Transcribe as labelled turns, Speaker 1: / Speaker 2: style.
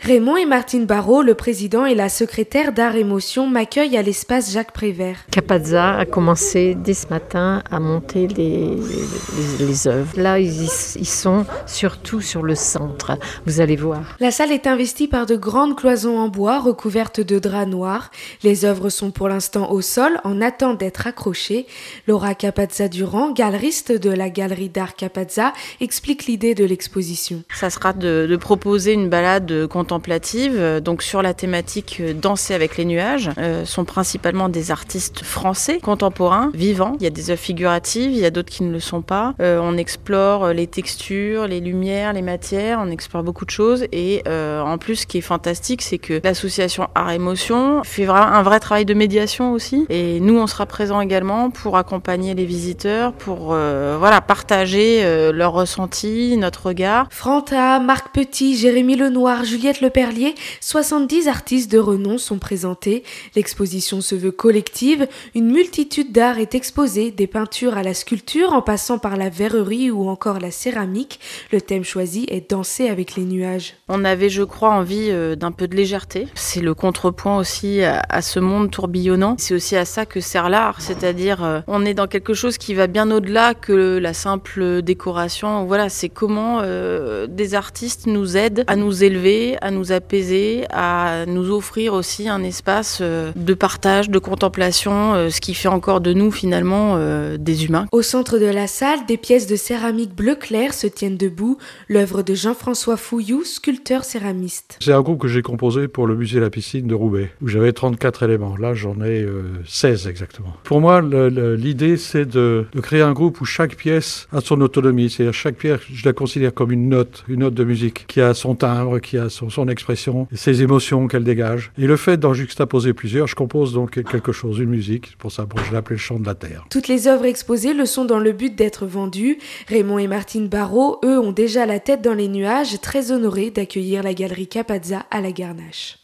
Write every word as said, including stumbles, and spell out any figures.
Speaker 1: Raymond et Martine Barrault, le président et la secrétaire d'Art Émotion, m'accueillent à l'espace Jacques Prévert.
Speaker 2: Capazza a commencé dès ce matin à monter les, les, les œuvres. Là, ils, ils sont surtout sur le centre, vous allez voir.
Speaker 1: La salle est investie par de grandes cloisons en bois recouvertes de draps noirs. Les œuvres sont pour l'instant au sol, en attente d'être accrochées. Laura Capazza-Durand, galeriste de la galerie d'art Capazza, explique l'idée de l'exposition.
Speaker 3: Ça sera de, de proposer une balade contemplative, donc sur la thématique Danser avec les nuages. Euh, sont principalement des artistes français, contemporains, vivants. Il y a des œuvres figuratives, il y a d'autres qui ne le sont pas. Euh, on explore les textures, les lumières, les matières, on explore beaucoup de choses. Et euh, en plus, ce qui est fantastique, c'est que l'association Art Émotion fait un vrai travail de médiation aussi. Et nous, on sera présents également pour accompagner les visiteurs, pour euh, voilà, partager euh, leurs ressentis, notre regard.
Speaker 1: Franta, Marc Petit, Jérémy Lenoir, Juliette Leperlier, soixante-dix artistes de renom sont présentés. L'exposition se veut collective. Une multitude d'art est exposée, des peintures à la sculpture, en passant par la verrerie ou encore la céramique. Le thème choisi est Danser avec les nuages.
Speaker 3: On avait, je crois, envie euh, d'un peu de légèreté. C'est le contrepoint aussi à, à ce monde tourbillonnant. C'est aussi à ça que sert l'art, c'est-à-dire euh, on est dans quelque chose qui va bien au-delà que la simple décoration. Voilà, c'est comment euh, des artistes nous aident à nous élever, à nous apaiser, à nous offrir aussi un espace euh, de partage, de contemplation, euh, ce qui fait encore de nous finalement euh, des humains.
Speaker 1: Au centre de la salle, des pièces de céramique bleu clair se tiennent debout, l'œuvre de Jean-François Fouilloux, sculpteur céramiste.
Speaker 4: C'est un groupe que j'ai composé pour le musée La Piscine de Roubaix, où j'avais trente-quatre éléments. Là, j'en ai euh, seize exactement. Pour moi, le, le, l'idée, c'est de, de créer un groupe où chaque pièce a son autonomie. C'est-à-dire chaque pièce, je la considère comme une note, une note de musique, qui a son timbre, qui a son, son expression, ses émotions qu'elle dégage. Et le fait d'en juxtaposer plusieurs, je compose donc quelque chose, une musique. Pour ça, je l'ai appelé le chant de la terre.
Speaker 1: Toutes les œuvres exposées le sont dans le but d'être vendues. Raymond et Martine Barrault, eux, ont déjà la tête dans les nuages, très honorés d'accueillir la galerie Capazza à la Garnache.